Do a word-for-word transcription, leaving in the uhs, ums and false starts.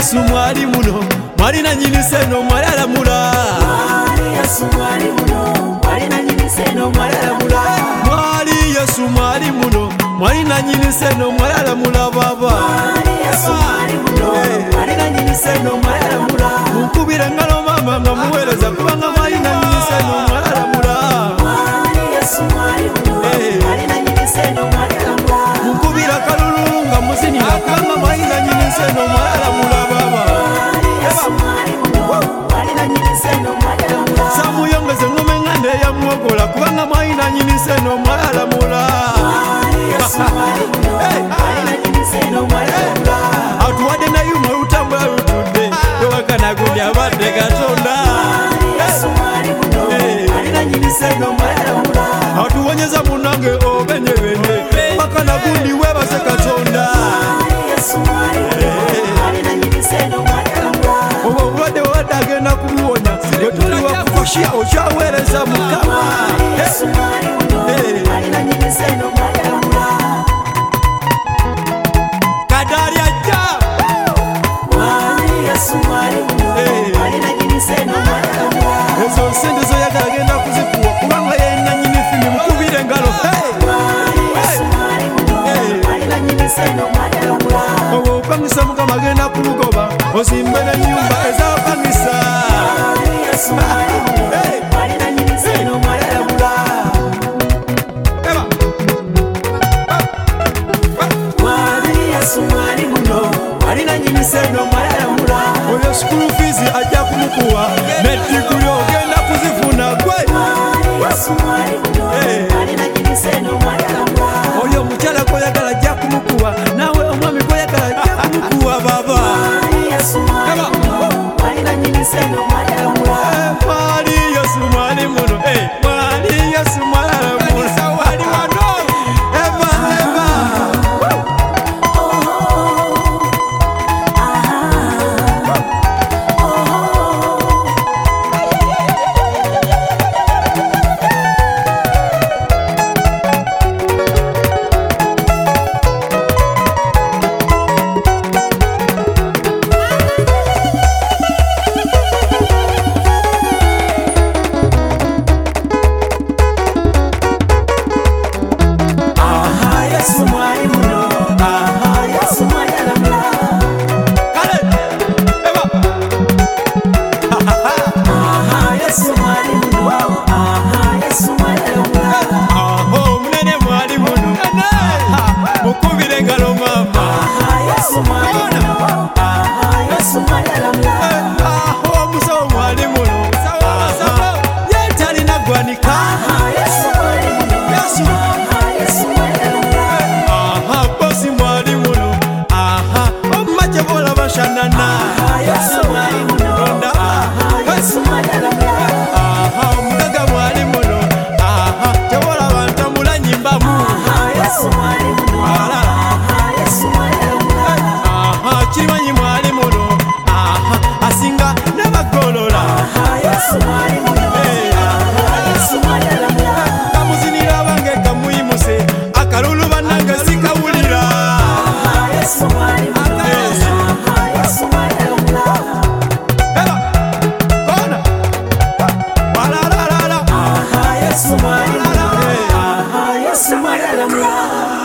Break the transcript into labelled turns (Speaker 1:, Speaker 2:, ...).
Speaker 1: Yesu mwali muno, mwali na nyini seno mwali alamula.
Speaker 2: Mwali Yesu mwali muno, mwali na nyini seno mwali alamula.
Speaker 1: Mwali Yesu mwali muno, mwali na nyini seno mwali alamula baba.
Speaker 2: Mwali Yesu mwali muno, mwali na nyini seno mwali alamula.
Speaker 1: Mukubire ngalo mama nga muweleza kubanga mwali na nyini seno mwali alamula.
Speaker 2: Mwali Yesu mwali muno, mwali na nyini seno mwali alamula.
Speaker 1: Mukubira kalulu nga muzinira kubanga mwali na nyini seno mwali alamula baba.
Speaker 2: Mwali Yesu mwali muno, mwali na nyini seno mwali alamula.
Speaker 1: Samuyongeze ngome ngande ya mwogola kubanga mwali na nyini seno mwali alamula.
Speaker 2: Mwali Yesu mwali muno, mwali na nyini seno mwali alamula.
Speaker 1: Atuwadde na yumwe utambula lutudde ewakana gundi abadde Katonda.
Speaker 2: Mwali Yesu mwali muno, mwali na nyini seno mwali alamula.
Speaker 1: Atuwonyeza munange obenyebenye makana gundi webase Katonda.
Speaker 2: Mwali Yesu mwali muno, mwali na nyini seno mwali alamula.
Speaker 1: Obwo obulwadde bwabadde agenda kumuwonya wetuliwa kukushya okyaweereza Mukama.
Speaker 2: Mwali Yesu mwali muno, mwali na nyini seno mwali alamula.
Speaker 1: Kadaali ajja.
Speaker 2: Mwali Yesu mwali muno, mwali na nyini seno mwali alamula.
Speaker 1: Ezo sente zoyagala agenda kuzikuwa kubanga yenna nyini fini mukubire engalo.
Speaker 2: Mwali Yesu mwali muno, mwali na nyini seno mwali alamula.
Speaker 1: Obwo opangisa Mukama agenda kulugoba ozimbe n'ennyumba ez'abapangisa.
Speaker 2: Mwali Yesu mwali muno, mwali na nyini seno mwali alamula. Mwali Yesu mwali muno, mwali na nyini seno mwali alamula.
Speaker 1: Oyo school fees ajja kumukuwa ne diguli ogenda kuzifuna gwe.
Speaker 2: Mwali Yesu mwali muno, mwali na nyini seno mwali alamula.
Speaker 1: Oyo omukyala gw'oyagala ajja kumukuwa naawe omwami gw'oyagala ajja kumukuwa baba.
Speaker 2: Mwali Yesu mwali muno, mwali na nyini seno mwali alamula.
Speaker 1: Mwali Yesu mwali muno, eh, mwali Yesu mwali alamula. Eva, eva.
Speaker 2: Aha, Yesu mwali muno, aha, Yesu mwali alamula.
Speaker 1: Kale, eva.
Speaker 2: Aha, Yesu mwali muno, aha, Yesu mwali alamula.
Speaker 1: Aho munene mwali muno. Ha, mukubire engalo mama.
Speaker 2: Aha, Yesu mwali muno, aha, Yesu mwali alamula.
Speaker 1: Aho omusawo mwali muno. Aha, ye talina ggwanika.
Speaker 2: Aha, Yesu mwali muno, aha, Yesu mwali alamula.
Speaker 1: Aha, bosi mwali muno. Aha, omumaje bolaba shanana.
Speaker 2: Aha, Yesu mwali muno, aha, Yesu mwali alamula.
Speaker 1: Aha, omugaga mwali muno. Aha, tebolaba ntambula nyimbamu.
Speaker 2: Aha, Yesu mwali muno, aha, Yesu mwali alamula.
Speaker 1: Aha, Kirimanyi mwali muno. Aha, asinga n'abagolola.
Speaker 2: Aha, Yesu mwali muno, aha, Yesu mwali alamula.
Speaker 1: Kamuzinira abange kamuyimuse akalulu bannange sikawulira.
Speaker 2: Aha, Yesu mwali muno, aha, Yesu mwali alamula.
Speaker 1: Eba, kona. Walalalala.
Speaker 2: Aha, Yesu mwali muno, aha, Yesu mwali alamula.